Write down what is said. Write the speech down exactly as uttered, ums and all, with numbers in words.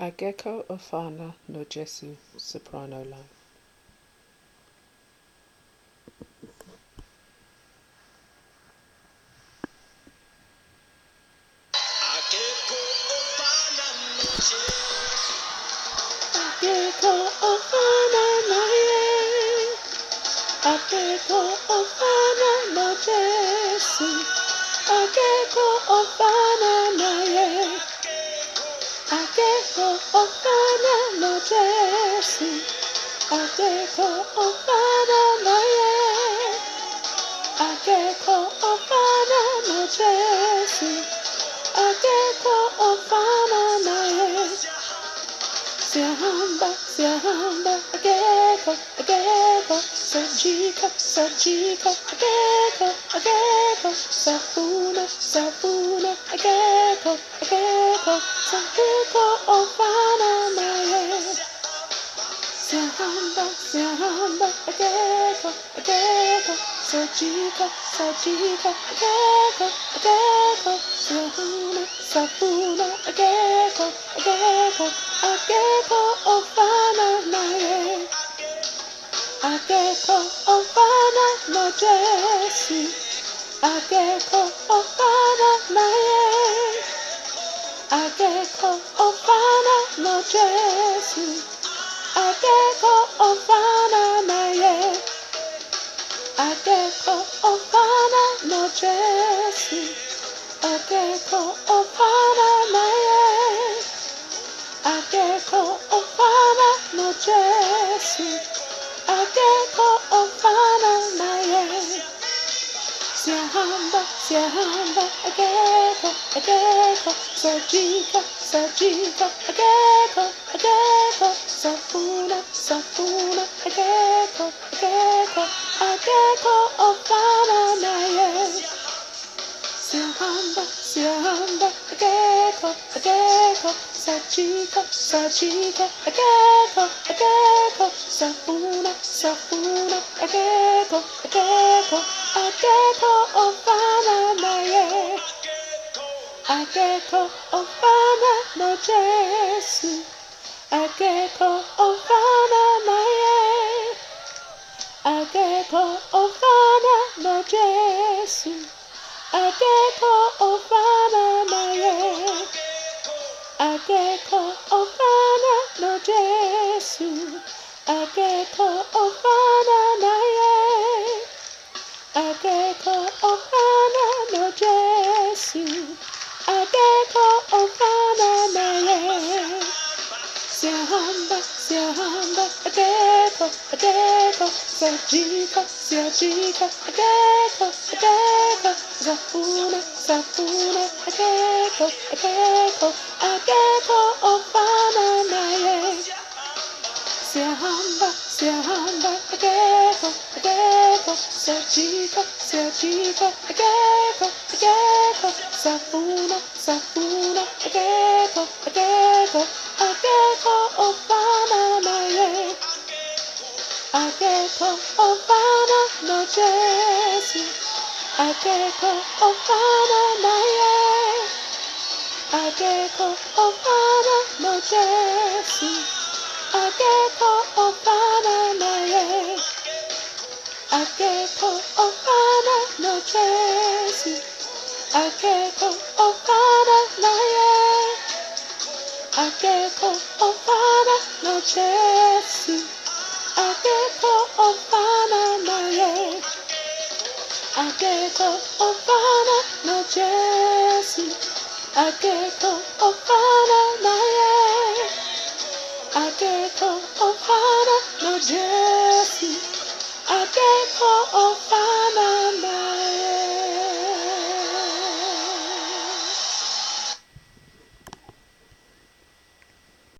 Ageko Ofana no Jesu soprano line. Ageko Ofana no ye, Ageko Ofana no Jesu, Ageko Ofana no ye, Ageko Ofana no Jesu, Ageko Ofana no ye, Ageko Ofana no Jesu, Ageko Ofana no ye. Siahamba, Siahamba, Ageko, Ageko, Sajika, Sajika, Ageko, Ageko, Safuna, Safuna, Ageko, Ageko, Sahiko, Ofana, Maye. Siahamba, Siahamba, Ageko, Ageko, Sajika, Sajika, Ageko, Ageko, Safuna, Safuna, Ageko, Ageko, Ageko, Ofana, Maye. Ageko, Ofana, no Jesu. Ageko, Ofana, Maye. Ageko, Ofana, no Jesu. Ageko, Ofana, Maye. Ageko, Ofana, no Jesu. Ageko, Ofana, Maye. Ageko, Ofana, no Jesu. Ageko, Ofana, Maye. Siahamba, Siahamba, Ageko, Ageko, Sajika, Sajika, Ageko, Ageko, Safuna, Safuna, Ageko, Ageko, Ageko, Ofana, Maye. Siahamba, Siahamba, Ageko, Ageko, Sajika, Sajika, Ageko, Ageko, Safuna, Safuna, Ageko, Ageko, Ageko, Ofana, Maye. Ageko, Ofana, no Jesu. Ageko, Ofana, Maye. Ageko, Ofana, no Jesu. Ageko, Ofana, Maye. Ageko, Ofana, no Jesu. Ageko, Ofana, Maye. Ageko, Ofana, no Jesu. Ageko, Ofana, Maye. Siahamba, Siahamba, Ageko, Ageko, Sajika, Sajika, Ageko, Ageko, Safuna, Safuna, Ageko, Ageko, Ageko, Ofana, Maye. Siahamba, Siahamba, Ageko, Ageko, Sajika, Sajika, Ageko, Ageko, Safuna, Safuna, Ageko, Ageko, Ageko, Ofana, Maye. Ageko, Ofana, no Jesu. Ageko, Ofana, Maye. Ageko, Ofana, no Jesu. Ageko, Ofana, Maye. Ageko, Ofana, no Jesu. Ageko, Ofana, Maye. Ageko, Ofana, no Jesu. Ageko, Ofana, Maye. Ageko, Ofana, no Jesu. Ageko, Ofana, Maye. Ageko, Ofana, no Jesu.